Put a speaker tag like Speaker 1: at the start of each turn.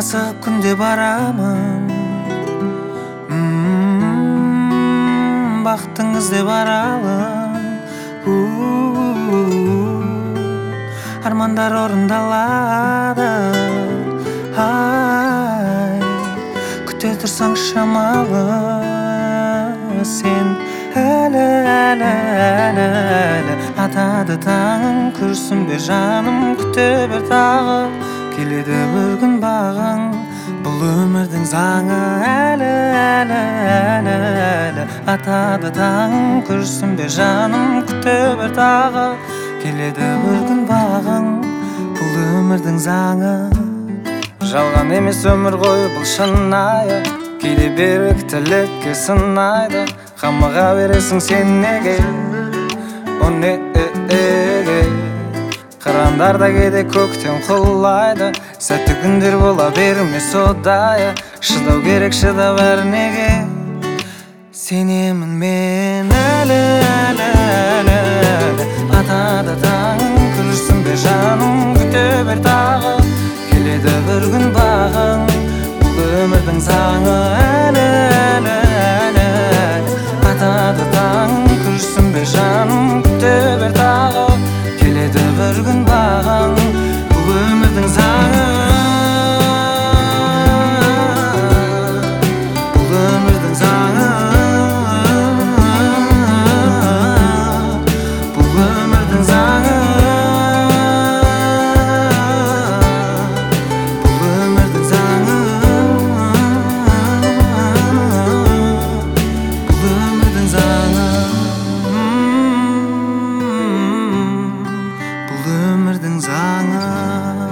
Speaker 1: Асығып күнде барамын, бақыттың іздеп аралым. Армандар орындалады, ай, күте тұрсаң шамалы. Сен әлі атады таңың, күрсінбе жаным, күте бер тағы. Келеді бір күн бағың, бұл өмірдің заңы. Әлі атады таңың, күрсінбе жаным, күте бер тағы. Келеді бір күн бағың, бұл өмірдің заңы. Жалған емес өмір ғой бұл шынайы, кейде беріктілікке сынайды. Қамыға бересің сен неге, о неге? Қырандарда кейде көктем құлайды, сәтті күндер бола бермес одайы. Шыдау керек, шыдау бәрінеге. Сенемін мен әлі атады таңың, күрсінбе жаным, күте бер тағы. Келеді бір күн бағың, бұл өмірдің заңы. Әлі атады таңың, күрсінбе жаным, күте бер тағы. Келеді бір күн бағың, бұл өмірдің заңы. Бұл өмірдің заңы. Бұл өмірдің заңы. Бұл өмірдің заңы. Бұл өмірдің заңы. Бұл өмірдің заңы.